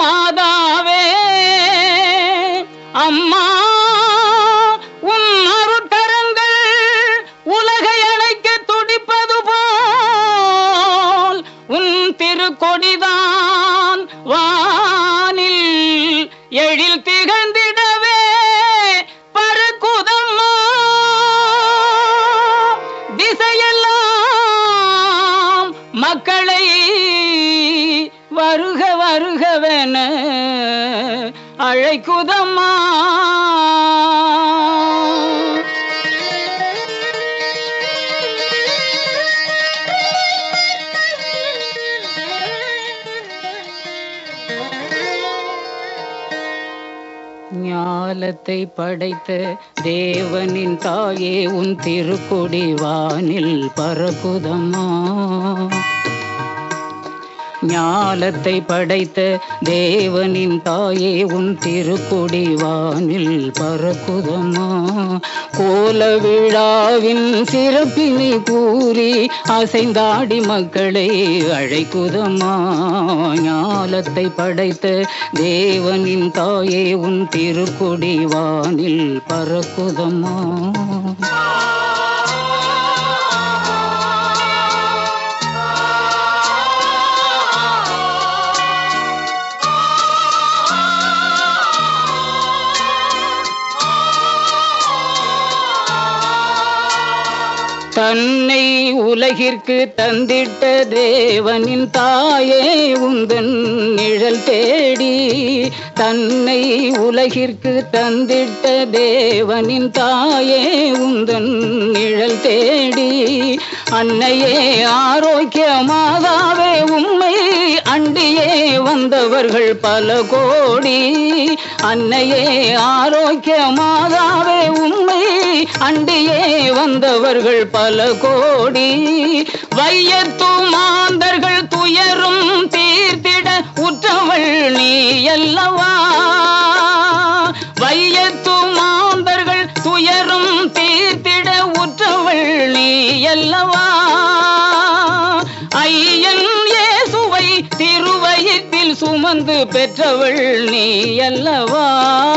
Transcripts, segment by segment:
மாதாவே அம்மா உன் அருட்கரங்கள் உலகை அணைக்க துடிப்பது போல் உன் திருக்கொடிதான் வானில் எழில் திகழ்ந்திடவே பறக்குதம்மா. திசையெல்லாம் மக்களை வருக வருகவென அழைக்குதம்மா. ஞாலத்தை படைத்த தேவனின் தாயே உன் திருக்கொடி வானில் பறக்குதம்மா. ஞாலத்தை படைத்த தேவனின் தாயே உன் திருக்கொடி வானில் பறக்குதம்மா. கோல விழாவின் சிறப்பினை கூறி அசைந்தாடி மக்களை அழைக்குதம்மா. ஞாலத்தை படைத்த தேவனின் தாயே உன் திருக்கொடி வானில் பறக்குதம்மா. தன்னை உலகிற்கு தந்திட்ட தேவனின் தாயே உந்தன் நிழல் தேடி. தன்னை உலகிற்கு தந்திட்ட தேவனின் தாயே உந்தன் நிழல் தேடி. அன்னையே ஆரோக்கிய மாதாவே உம்மை அண்டியே வந்தவர்கள் பல கோடி. அன்னையே ஆரோக்கிய மாதாவே உம்மை அண்டியே வந்தவர்கள் பல கோடி. வையத்து மாந்தர்கள் துயரும் தீர்த்திட உற்றவள் நீ அல்லவா. வையத்து மாந்தர்கள் துயரும் தீர்த்திட உற்றவள் நீ அல்லவா. ஐயன் இயேசுவை திருவயிற்றில் சுமந்து பெற்றவள் நீ அல்லவா.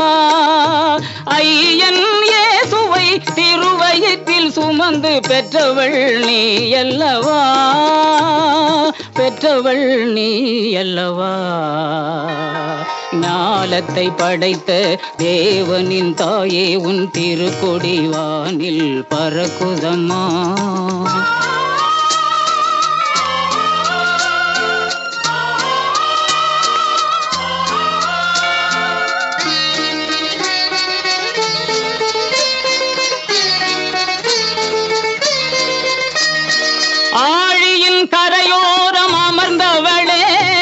ஐயன் இயேசுவை திருவயிற்றில் சுமந்து பெற்றவள் நீ அல்லவா. பெற்றவள் நீ அல்லவா. ஞாலத்தை படைத்த தேவனின் தாயே உன் திருக்கொடி வானில் பறக்குதம்மா. ஆழியின் கரையோரம் அமர்ந்தவளே,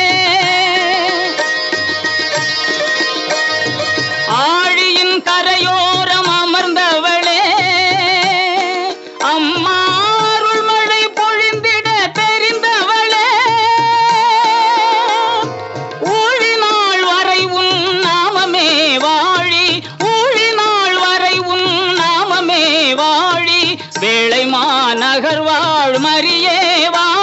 ஆழியின் கரையோரம் அமர்ந்தவளே, அம்மா அருள்மழை பொழிந்திட தெரிந்தவளே. ஊழினாள் வரை உன் நாமமே வாழி, ஊழினாள் வரை உன் நாமமே வாழி. வேளை மாநகர் வாழ் மரியே வா.